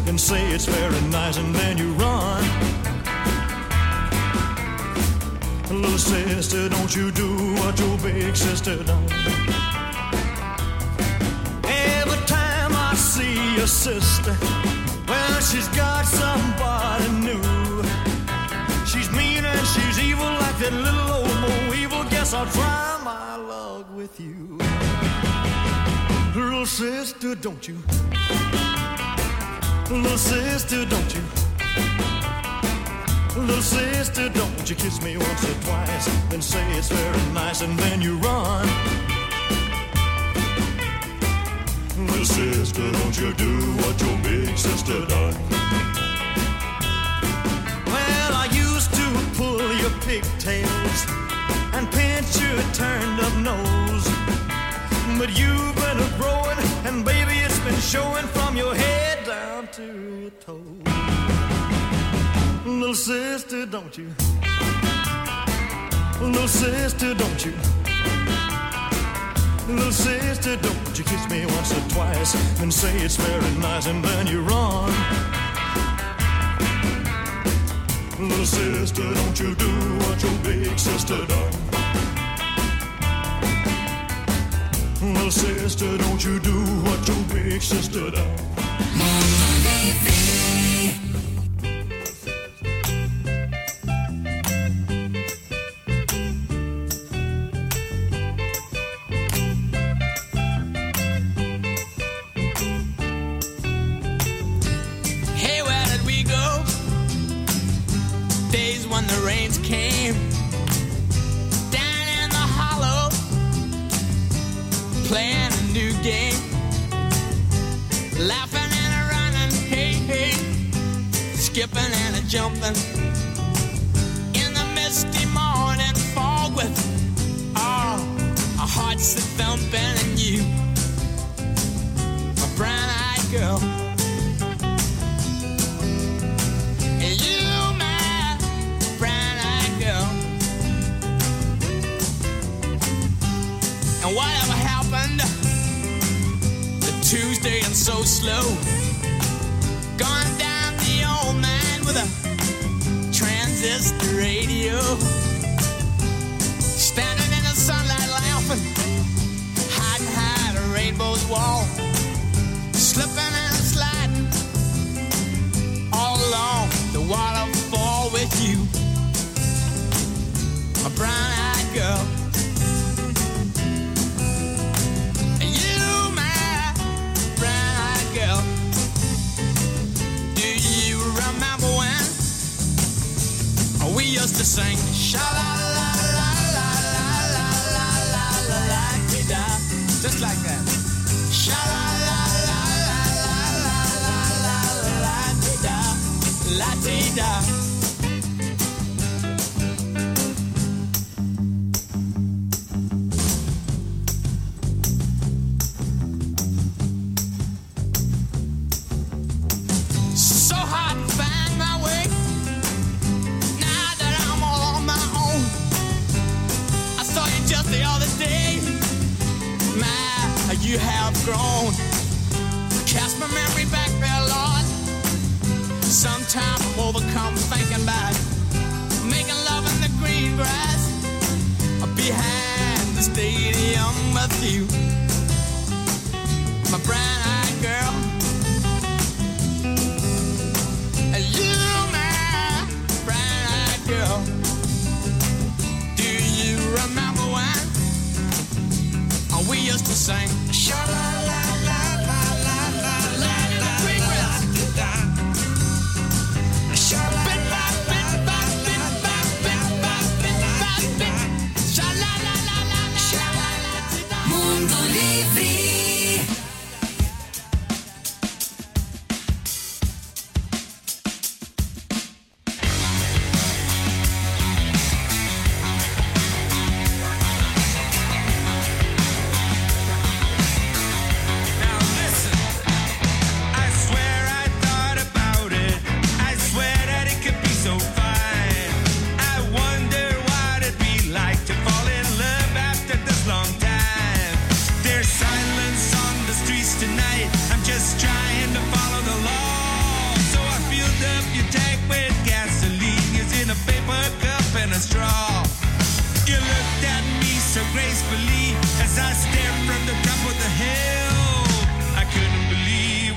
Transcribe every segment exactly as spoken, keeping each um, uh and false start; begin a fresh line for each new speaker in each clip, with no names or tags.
and say it's very nice, and then you run. Little sister, don't you do what your big sister done. Every time I see your sister, well, she's got somebody new. She's mean and she's evil like that little old Mo Evil. Guess I'll try my luck with you. Little sister, don't you? Little sister, don't you? Little sister, don't you kiss me once or twice, then say it's very nice, and then you run. Little sister, don't you do what your big sister done. Well, I used to pull your pigtails and pinch your turned up nose, but you've been a-growing, and baby, it's been showing from your head down to your toes. Little sister, don't you? Little sister, don't you? Little sister, don't you kiss me once or twice and say it's very nice, and then you run. Little sister, don't you do what your big sister done. Little sister, don't you do what your big sister done.
When the rains came down in the hollow, playing a new game, laughing and a running, hey, hey, skipping and a jumping in the misty morning fog with all our hearts that thumping, and you, my brown-eyed girl. And whatever happened to Tuesday and so slow, gone down the old man with a transistor radio, standing in the sunlight laughing, hiding behind a rainbow's wall, slipping and sliding all along the waterfall with you, a brown-eyed girl. We used to sing sha la la la la la la la la la la da, just like that. Sha la la la la la la la la la da, la da. So hard to find my way. Just the other day, my, you have grown. Cast my memory back there, Lord. Sometime I'm overcome thinking about making love in the green grass behind the stadium with you, my brown-eyed girl. You, my brown-eyed girl. Remember when we used to sing sha la la la la la la la la la sha la la la la la sha la la la la sha la la. Mundo Livre.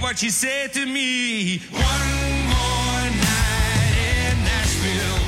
what she said to me. One more night in Nashville.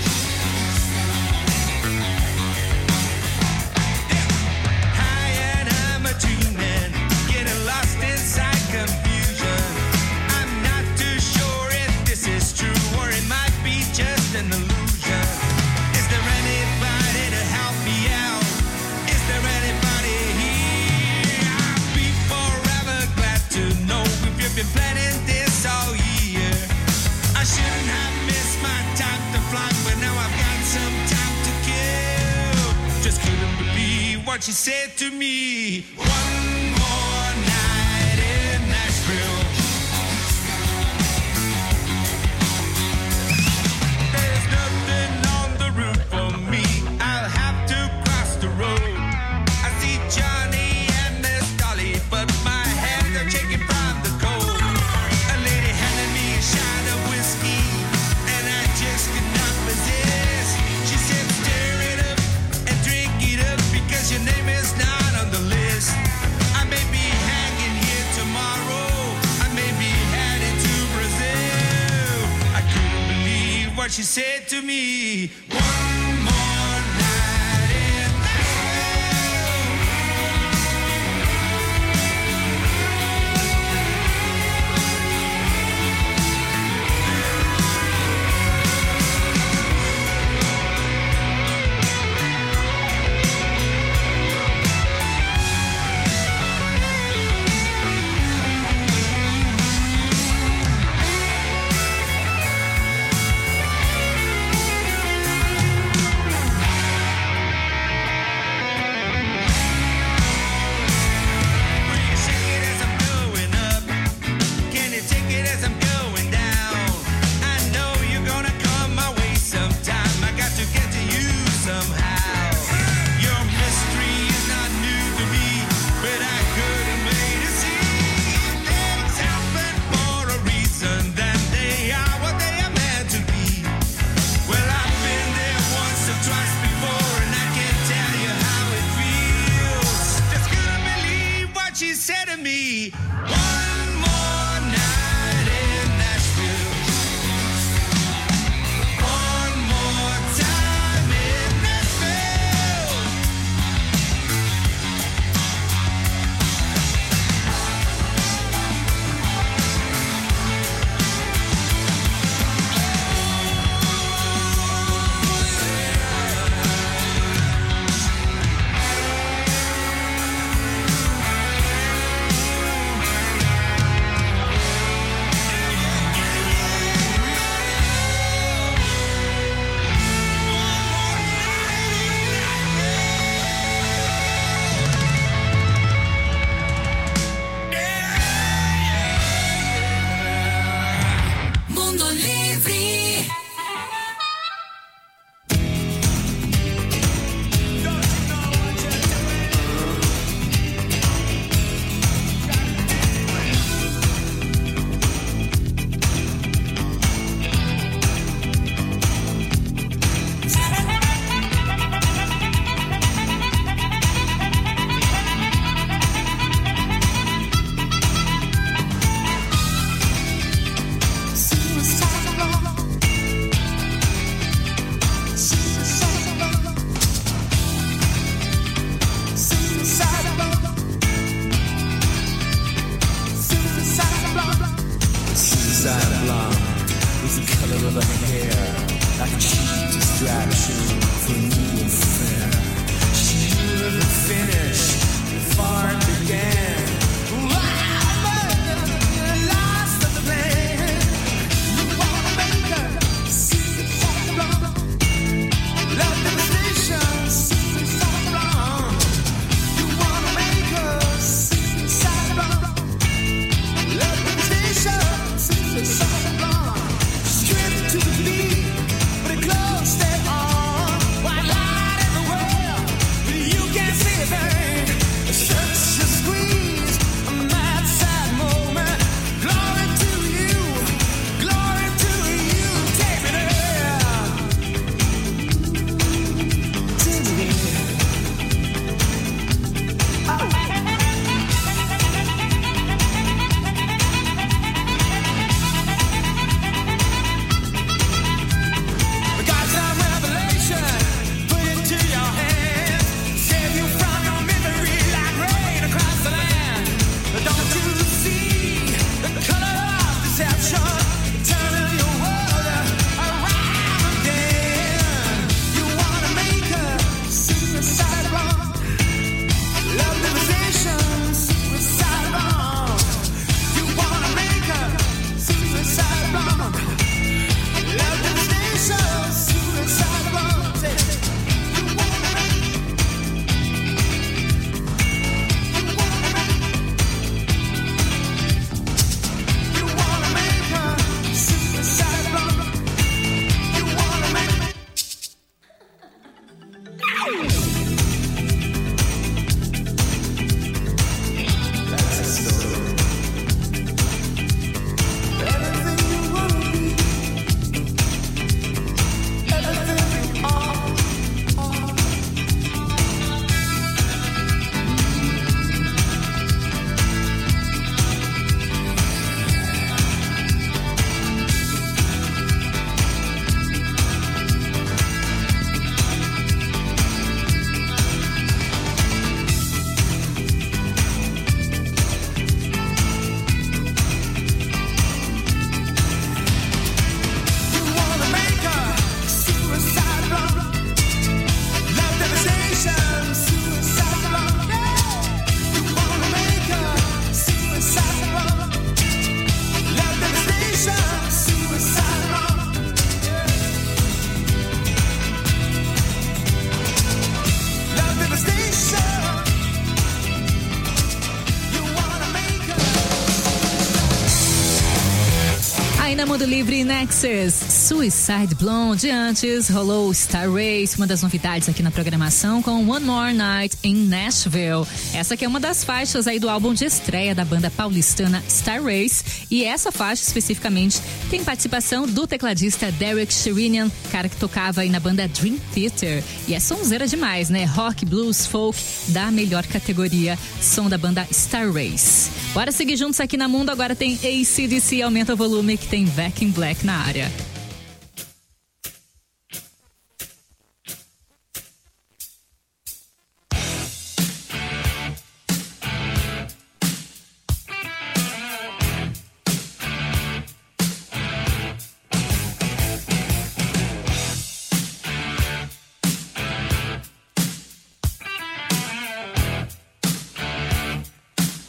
Yeah. High and I'm a dreaming, getting lost inside confusion. I'm not too sure if this is true or it might be just an illusion. Is there anybody to help me out? Is there anybody here? I'll be forever glad to know if you've been planning this all year. I shouldn't have missed my time to fly, but now I've got some time to kill. Just couldn't believe what she said to me. One more night in Nashville. There's nothing on the route for me. I'll have to cross the road. I see Johnny and Miss Dolly, but my hands are shaking from the cold. A lady handed me a shot of whiskey, and I just could not resist. She said, stir it up and drink it up, because your name is not on the list. I may be hanging here tomorrow. I may be headed to Brazil. I couldn't believe what she said to me. One more night in Nashville. Will you shake it as I'm going up? Can you take it as I'm going down? I know you're gonna come my way sometime. I got to get to you somehow. Your mystery is not new to me, but I couldn't wait to see. Things happen for a reason, then they are what they are meant to be. Well, I've been there once or twice before, and I can't tell you how it feels. Just couldn't believe what she said to me. One more night in Nashville. One more time in Nashville.
Mondo Livri.
Suicide blonde is the color of her hair, like a cheap distraction for a new affair. She never finished before it began. Lost the plan. You wanna make her suicide blonde. Love devastation, suicide blonde. You wanna make her suicide blonde. Love devastation, suicide blonde. Stripped to the beat, but her clothes stay on. White light in the world, but you can't see a thing.
Na Mundo Livre Nexus, Suicide Blonde. Antes rolou Star Race, uma das novidades aqui na programação, com One More Night in Nashville. Essa aqui é uma das faixas aí do álbum de estreia da banda paulistana Star Race, e essa faixa especificamente tem participação do tecladista Derek Sherinian, cara que tocava aí na banda Dream Theater, e é sonzeira demais, né? Rock, blues, folk da melhor categoria, som da banda Star Race. Bora seguir juntos aqui na Mundo. Agora tem A C D C, aumenta o volume que tem Back in Black na área.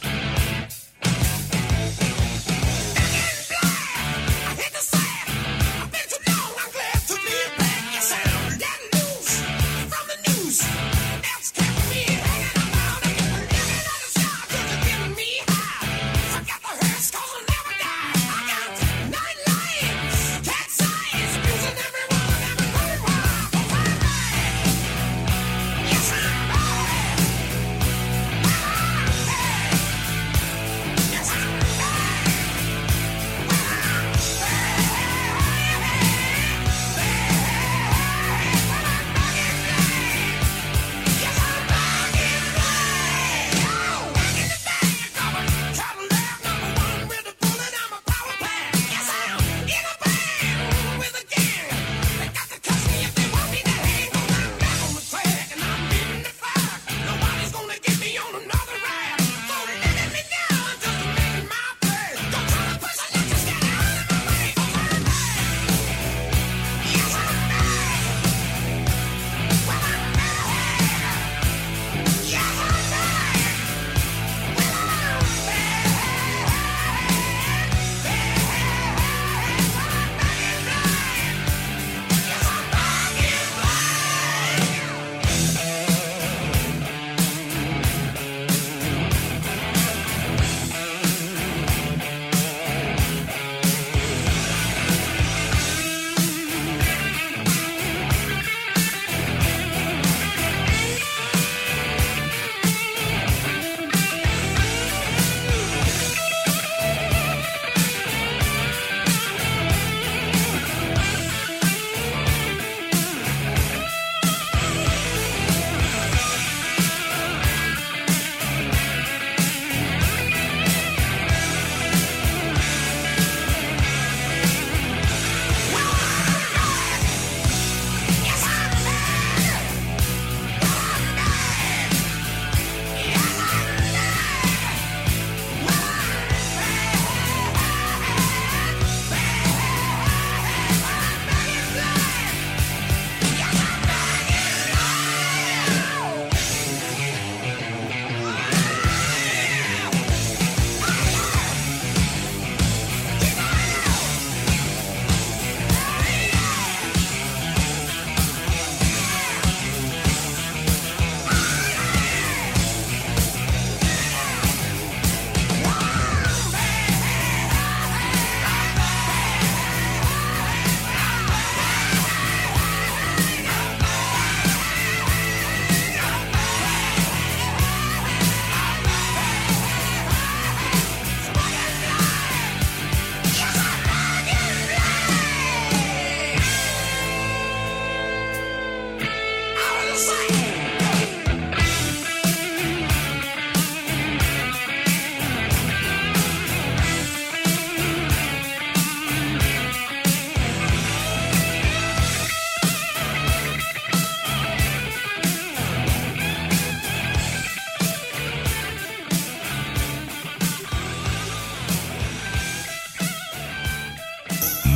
Hit the sand.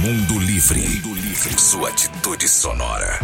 Mundo Livre. Mundo Livre. Sua atitude sonora.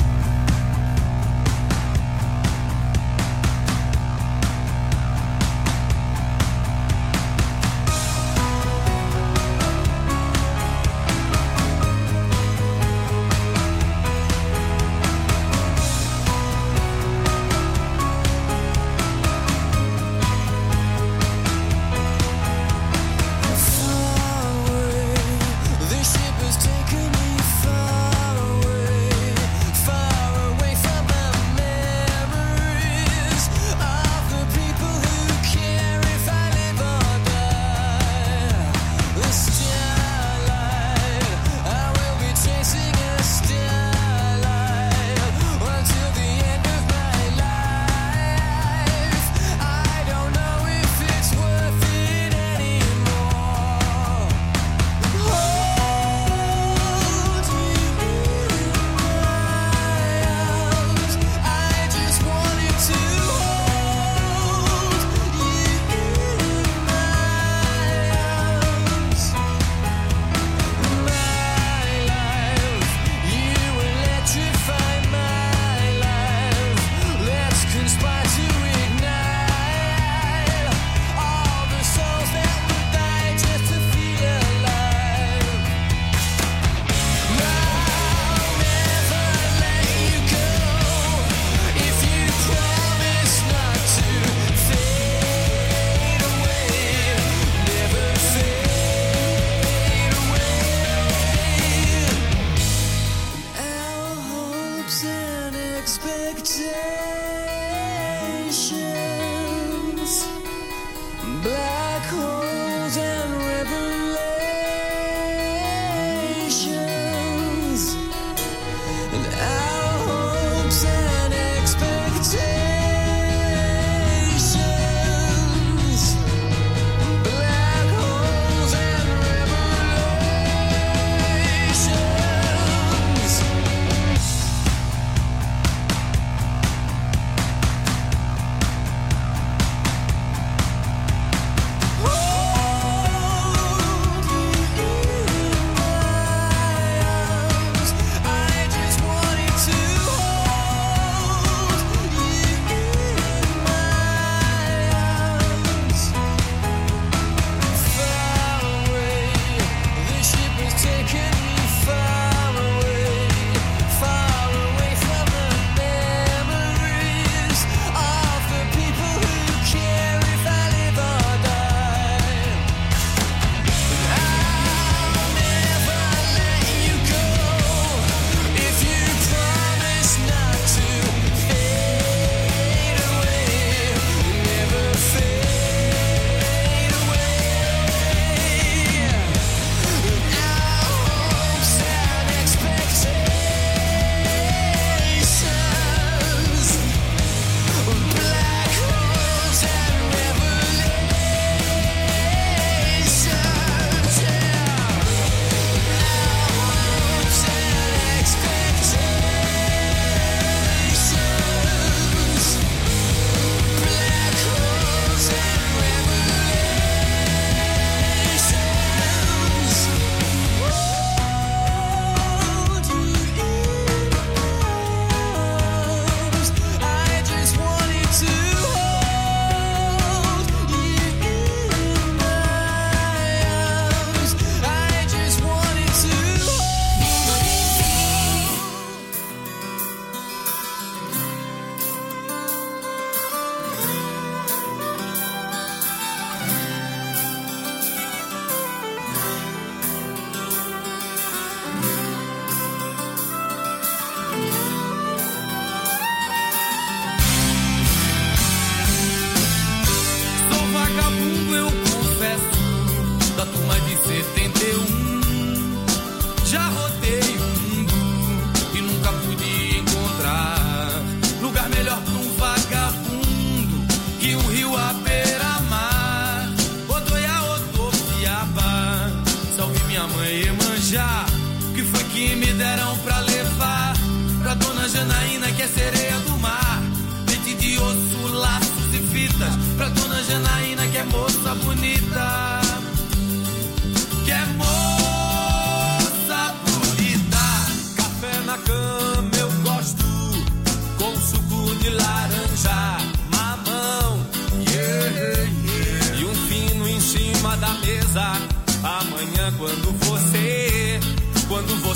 Janaína, que é sereia do mar, leite de osso, laços e fitas. Pra dona Janaína, que é moça bonita, que é moça bonita.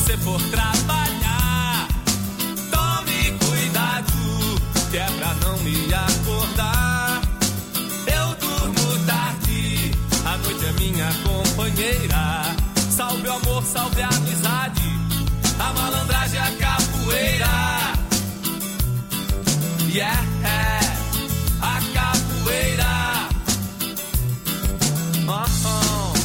você for trabalhar, tome cuidado, que é pra não me acordar. Eu durmo tarde, a noite é minha companheira. Salve o amor, salve a amizade, a malandragem, a capoeira. Yeah, a capoeira. Oh, oh.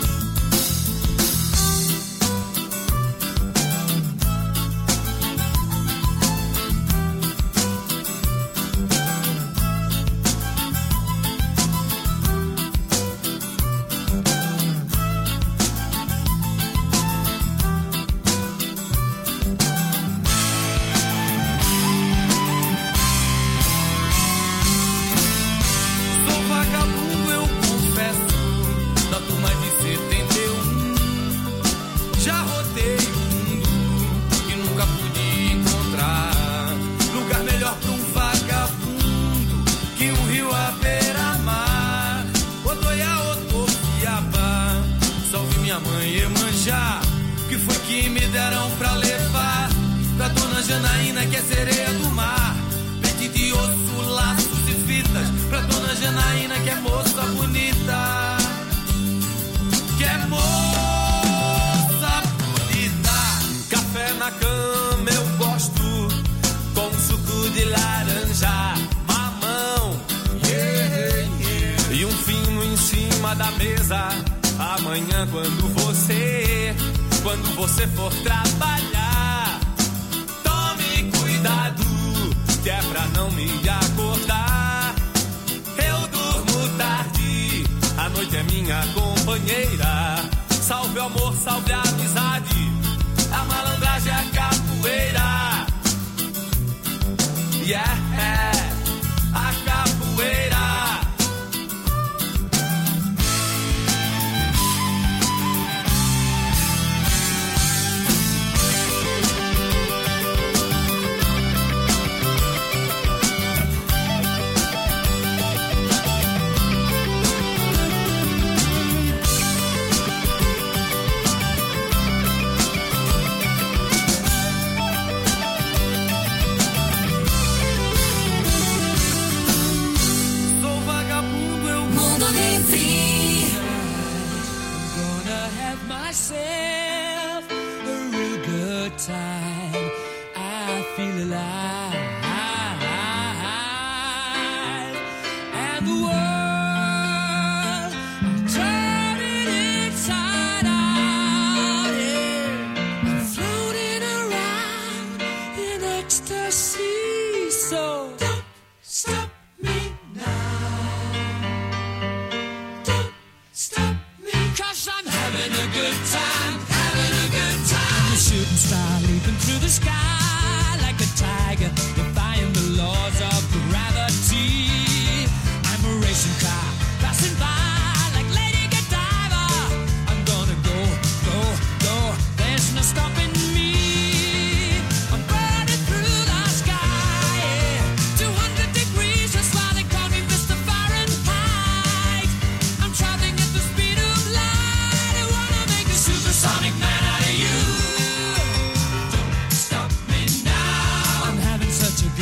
O que foi que me deram pra levar pra dona Janaína, que é sereia do mar? Pente de osso, laços e fitas pra dona Janaína, que é moça bonita, que é moça bonita. Café na cama eu gosto, com suco de laranja, mamão, yeah, yeah. E um vinho em cima da mesa. Amanhã quando você, quando você for trabalhar, tome cuidado, que é pra não me acordar. Eu durmo tarde, a noite é minha companheira. Salve o amor, salve a amizade, a malandragem, a capoeira. Yeah, a capoeira.
Such a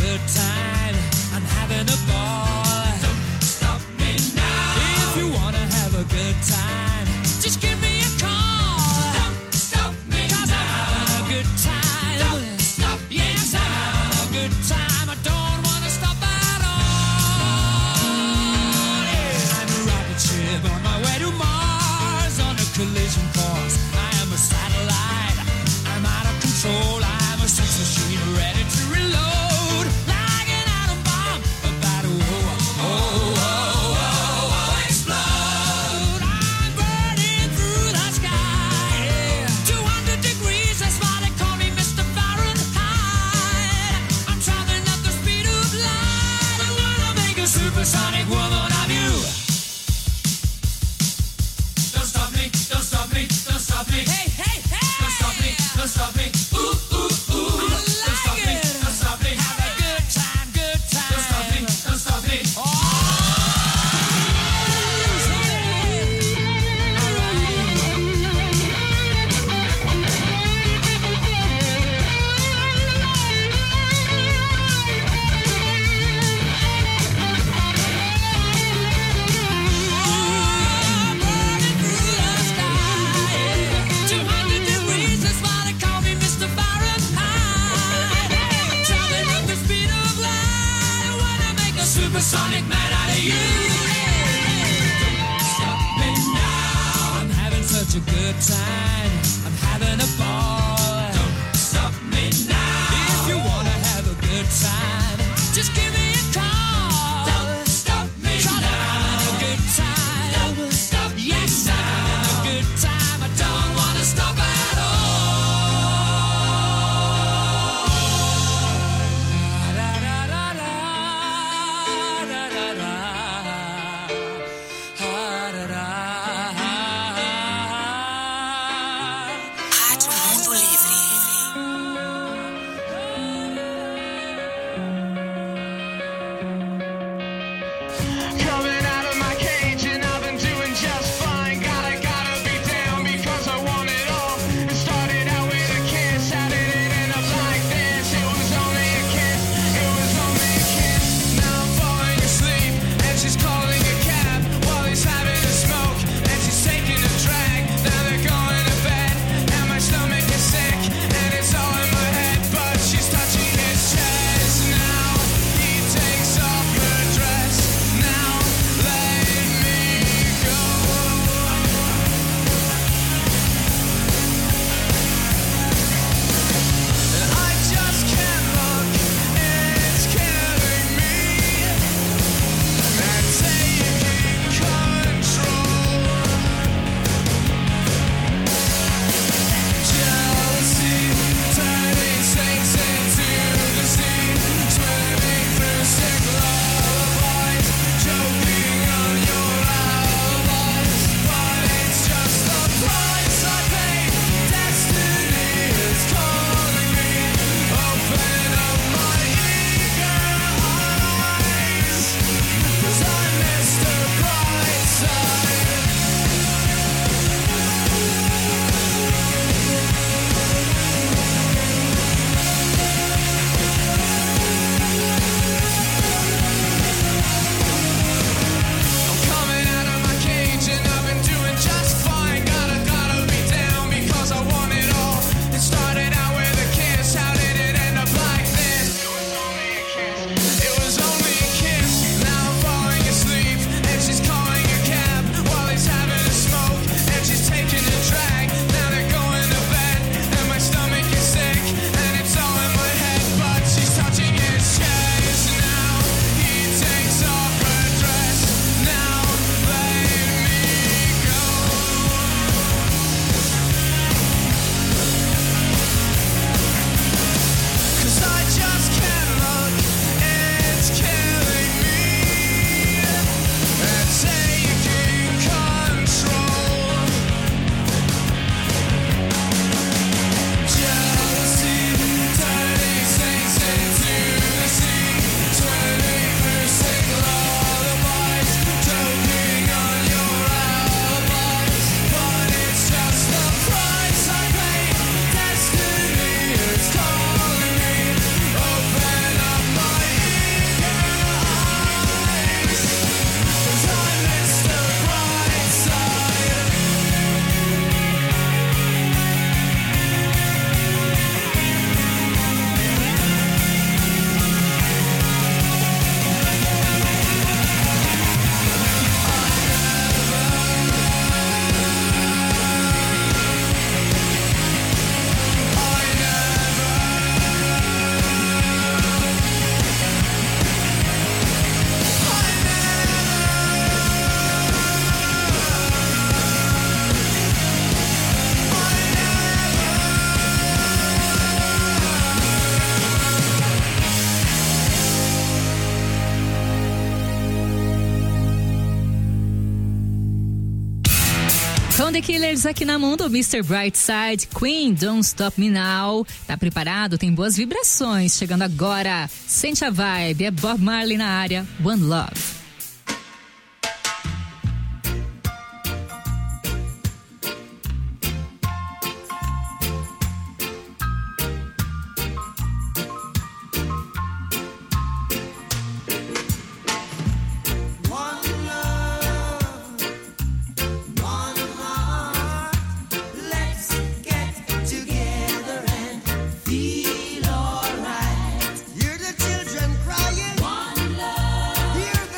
supersonic man out of you. Don't stop me now. I'm having such a good time. I'm having a ball. Don't stop me now. If you wanna have a good time, just give me a call. Don't stop me now. I'm having a good time. Don't stop me yes, now. I'm having a good time. I don't wanna stop at all.
Com The Killers aqui na Mundo, mister Brightside, Queen, Don't Stop Me Now. Tá preparado? Tem boas vibrações. Chegando agora, sente a vibe, é Bob Marley na área, One Love.
Hear the children crying. One love. Hear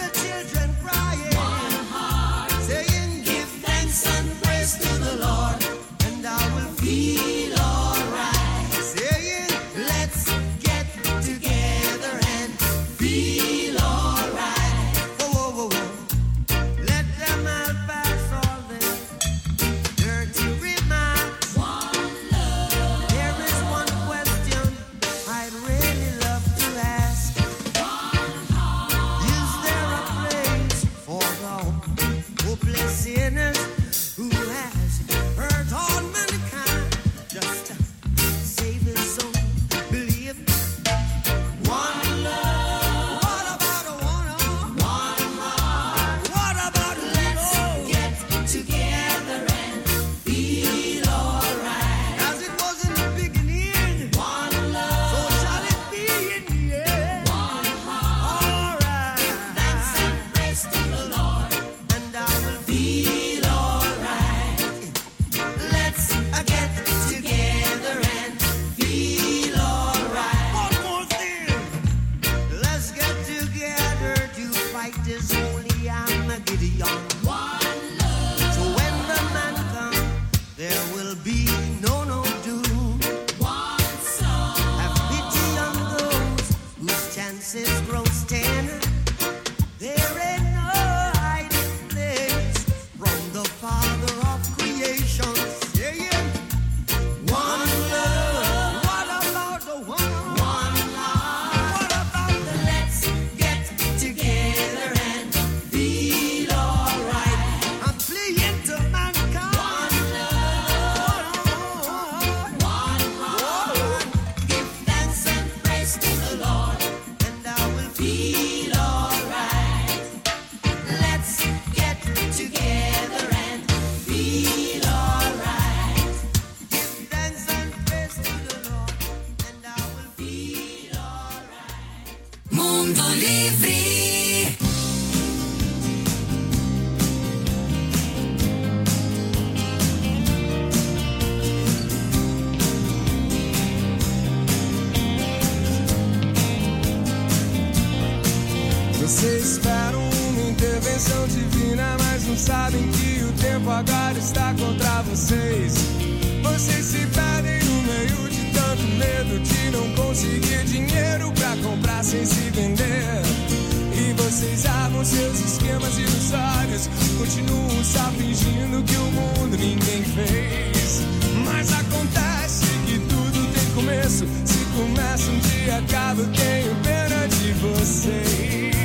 Mundo Livre.
Vocês esperam uma intervenção divina, mas não sabem que o tempo agora está contra vocês. Vocês se perdem no meio de tanto medo de não conseguir dinheiro pra comprar sem se vender. E vocês armam seus esquemas ilusórios, continuam só fingindo que o mundo ninguém fez. Mas acontece que tudo tem começo, se começa um dia acaba, eu tenho pena de vocês.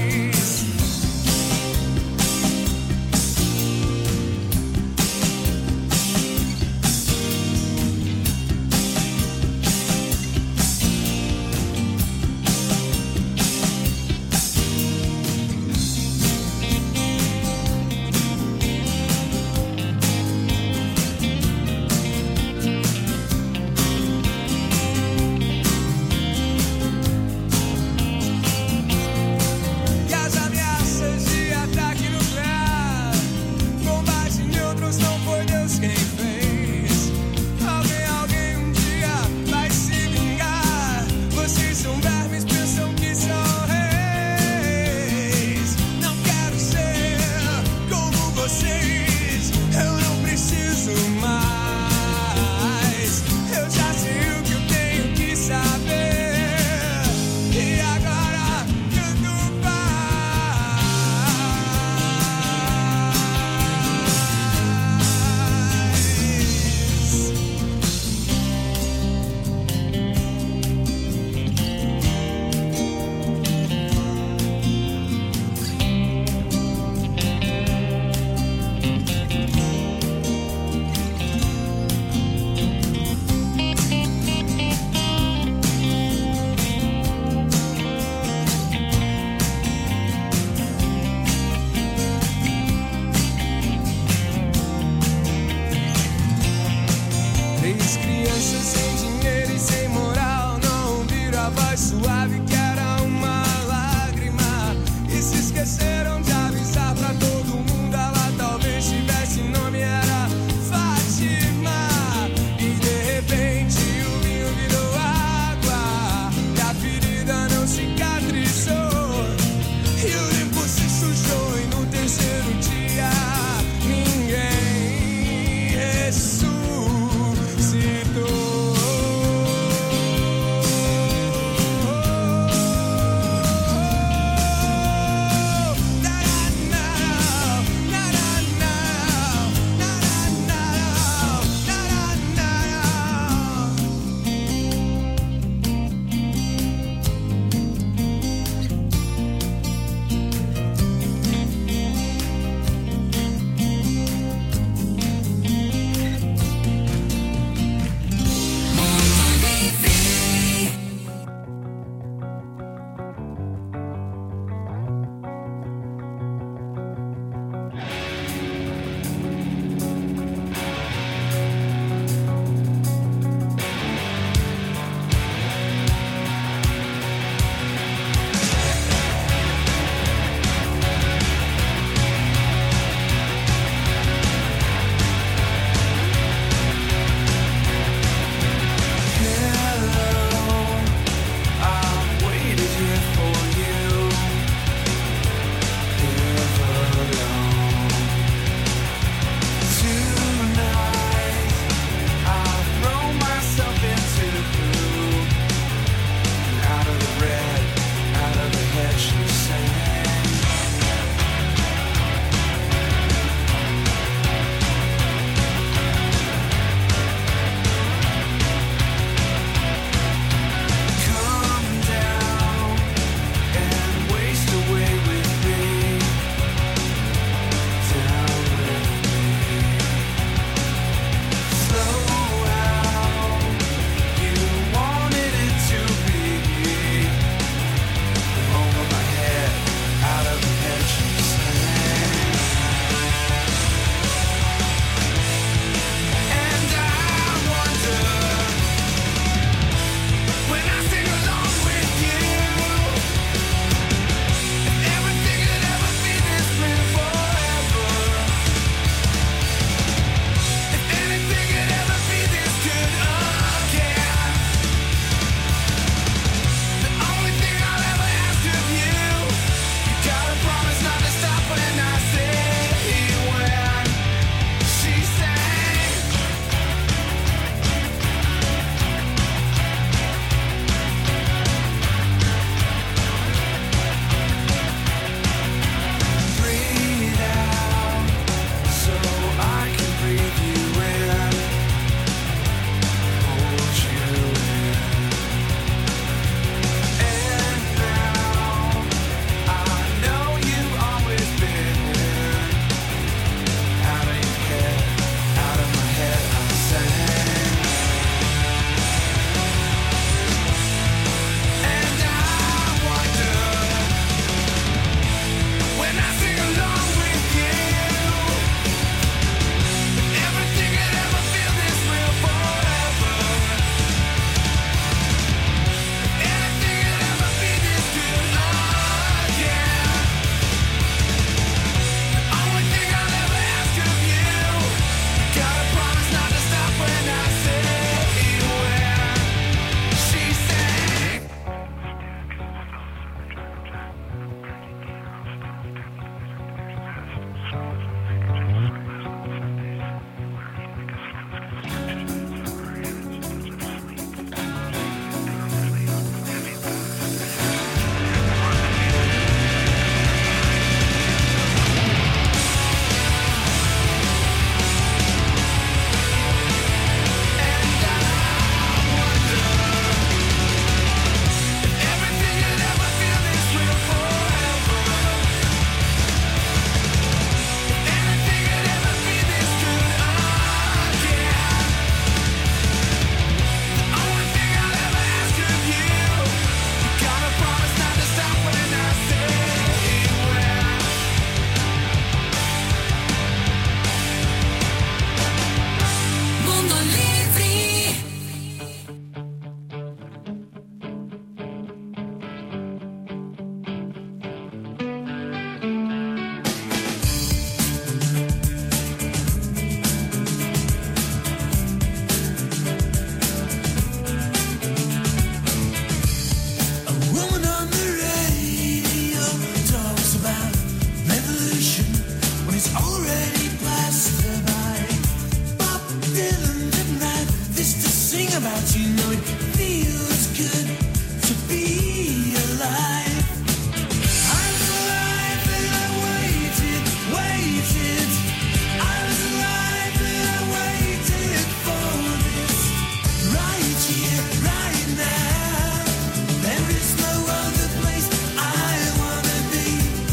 know it feels good to be alive. I was alive and I waited, waited. I was alive and I waited for this. Right here, right now. There is no other place I wanna be.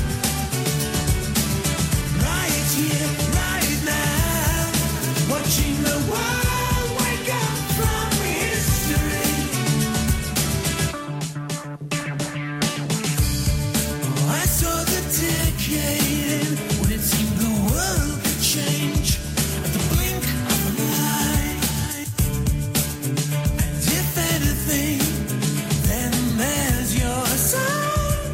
Right here, right now. Watching the world wake up from history. Oh, I saw the decade when it seemed the world could change at the blink of an eye. And if anything, then there's your sign.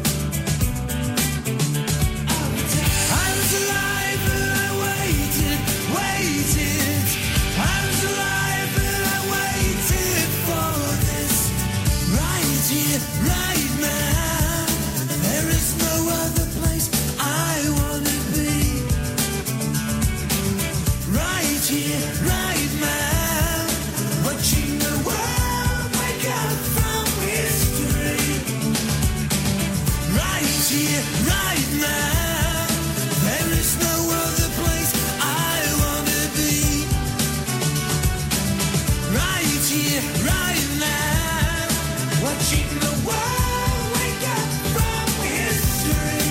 I was alive and I waited, waited. I was alive and I waited for this. Right here, right now. There is no other place I wanna be. Right here, right now. Watching the world wake up from history. Right here, right now. There is no other place I wanna be. Right here, right now. Watching the world wake up from history.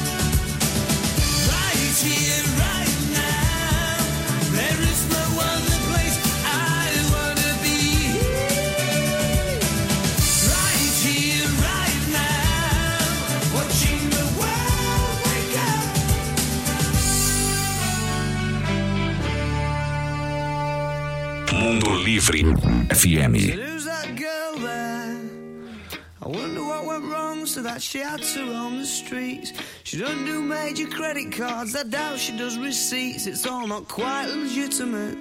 Right here, right now. There is no other place I wanna be. Right here, right now. Watching the world wake up.
Mundo Livre F M.
Who's that girl there? I wonder what went wrong so that she had to roam the streets. She doesn't do major credit cards, I doubt she does receipts. It's all not quite legitimate.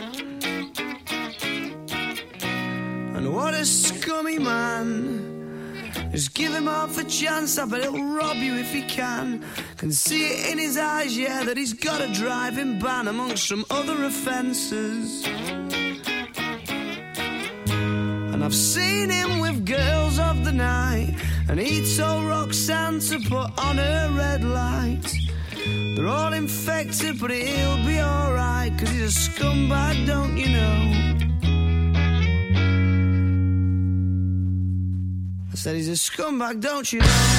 And what a scummy man. Just give him half a chance, I bet he'll rob you if he can. Can see it in his eyes, yeah, that he's got a driving ban amongst some other offences. And I've seen him with girls of the night, and he told Roxanne to put on her red light. They're all infected, but he'll be alright, cause he's a scumbag, don't you know? I said he's a scumbag, don't you know?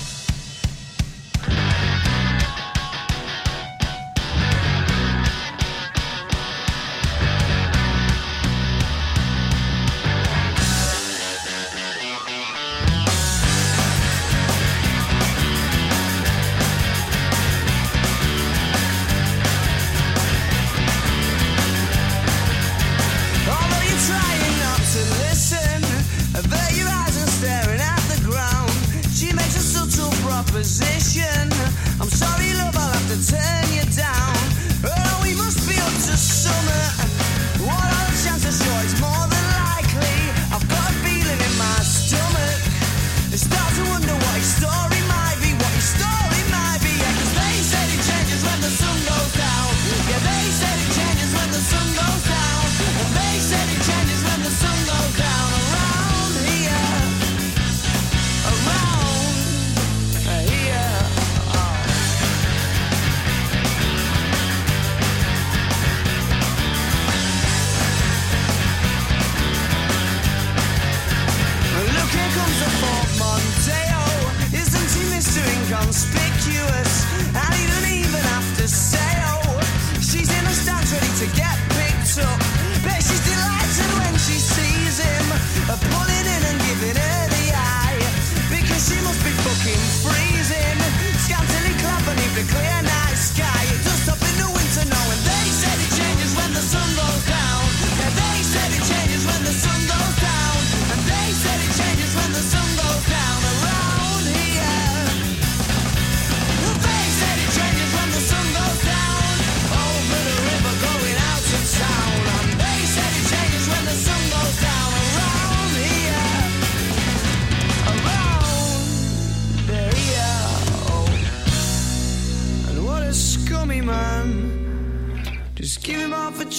Although you're trying not to listen, I bet your eyes are staring at the ground. She makes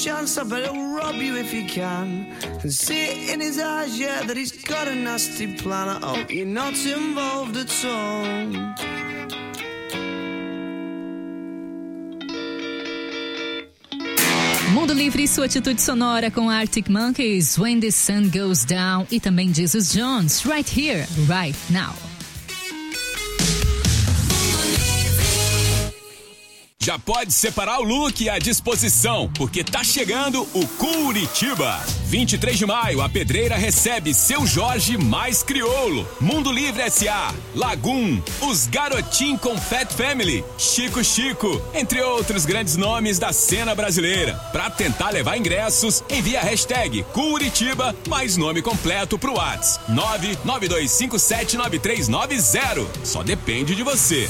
chance, I bet he'll rob you if he can. And see it in his eyes, yeah, that he's got a nasty plan. I hope you're not involved at all.
Mundo Livre e sua atitude sonora com Arctic Monkeys, When the Sun Goes Down, e também Jesus Jones, Right Here, Right Now.
Já pode separar o look à disposição, porque tá chegando o Curitiba. vinte e três de maio, a Pedreira recebe Seu Jorge mais Criolo, Mundo Livre S A, Lagoon, Os Garotim com Fat Family, Chico Chico, entre outros grandes nomes da cena brasileira. Pra tentar levar ingressos, envia a hashtag Curitiba mais nome completo pro WhatsApp nove nove dois cinco sete nove três nove zero. Só depende de você.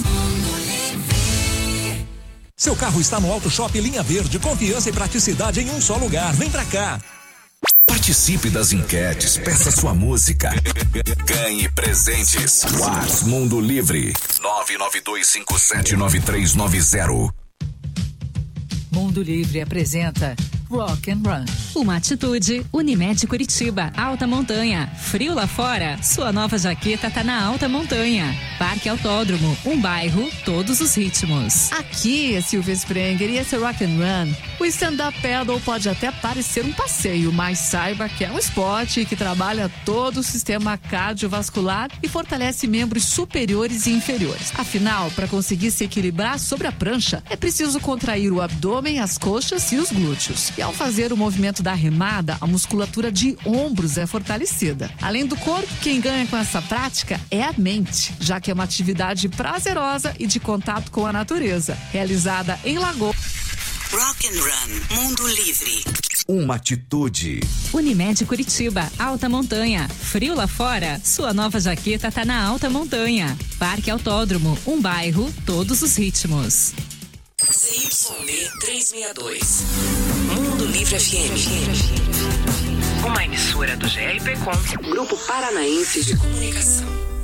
Seu carro está no Auto Shop Linha Verde, confiança e praticidade em um só lugar. Vem pra cá.
Participe das enquetes, peça sua música, ganhe presentes. WhatsApp Mundo Livre nove nove dois cinco sete nove três nove zero.
Mundo Livre apresenta Rock and Run.
Uma atitude, Unimed Curitiba, Alta Montanha. Frio lá fora? Sua nova jaqueta tá na Alta Montanha. Parque Autódromo, um bairro, todos os ritmos.
Aqui é Silvia Sprenger e esse é Rock and Run. O stand-up paddle pode até parecer um passeio, mas saiba que é um esporte que trabalha todo o sistema cardiovascular e fortalece membros superiores e inferiores. Afinal, para conseguir se equilibrar sobre a prancha, é preciso contrair o abdômen, as coxas e os glúteos. E ao fazer o movimento da remada, a musculatura de ombros é fortalecida. Além do corpo, quem ganha com essa prática é a mente, já que é uma atividade prazerosa e de contato com a natureza, realizada em Lagoa.
Rock and Run, Mundo Livre.
Uma atitude.
Unimed Curitiba, Alta Montanha. Frio lá fora? Sua nova jaqueta tá na Alta Montanha. Parque Autódromo, um bairro, todos os ritmos.
C Y D trezentos e sessenta e dois. Mundo Livre F M. Uma emissora do G R P Com, Grupo Paranaense de Comunicação.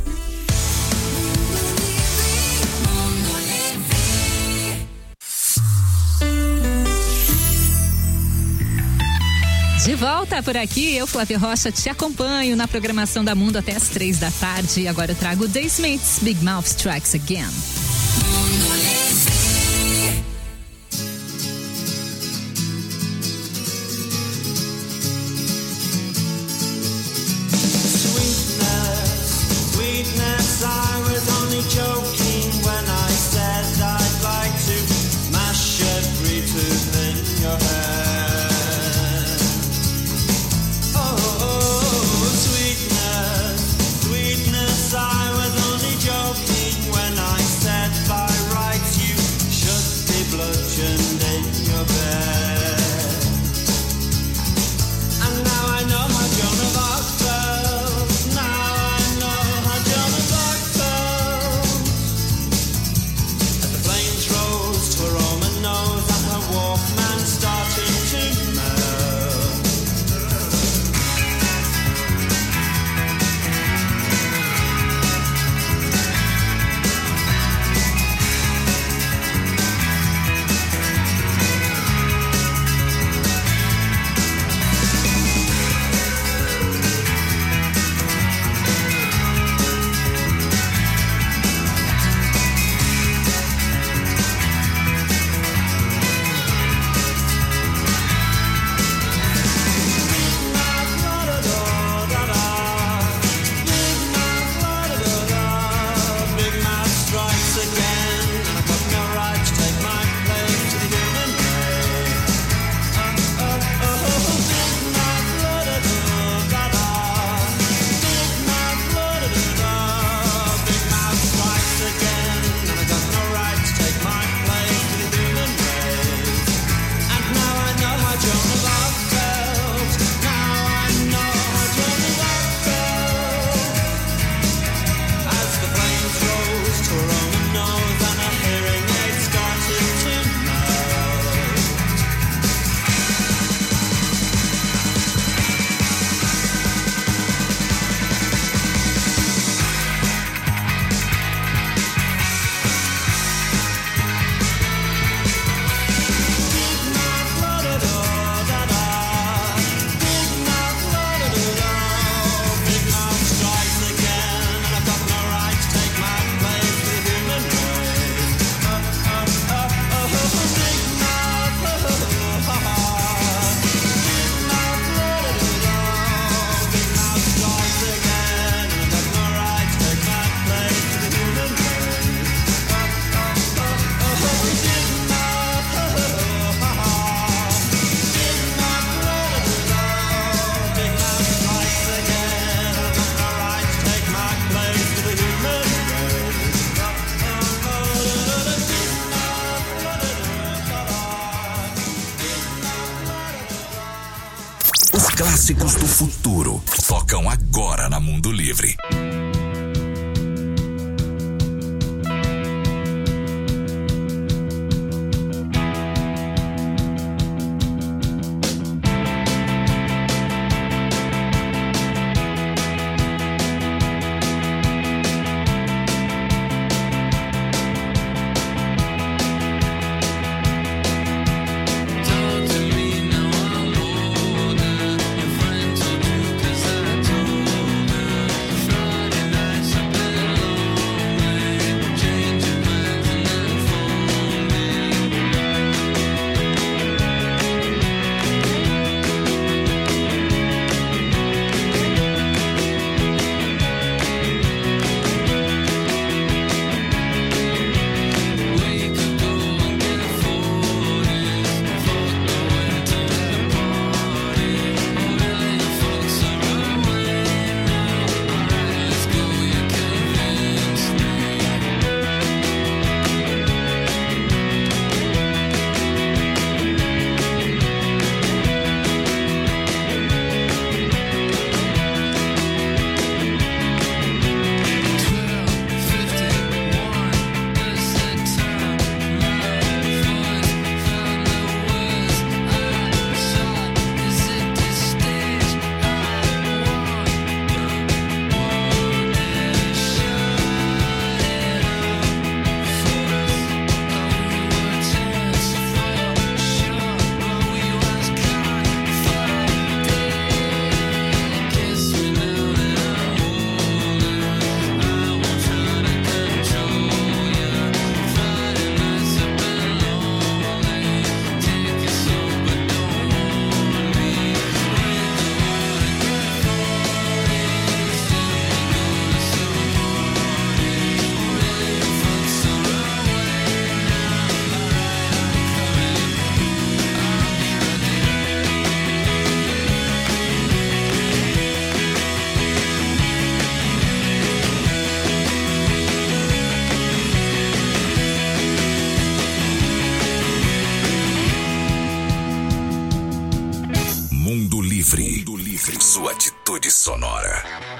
De volta por aqui, eu, Flávia Rocha, te acompanho na programação da Mundo até as três da tarde. Agora eu trago The Smiths, Big Mouth Strikes Again.
I was only joking when I said I'd like to mash every tooth in your head. Oh, oh, sweetness, sweetness, I was only joking when I said by rights you should be bludgeoned in your bed. And now I know how Joan of Arc felt. Now I know how Joan of Arc felt.
clássicos do futuro tocam agora na Mundo Livre. Mundo Livre, sua atitude sonora.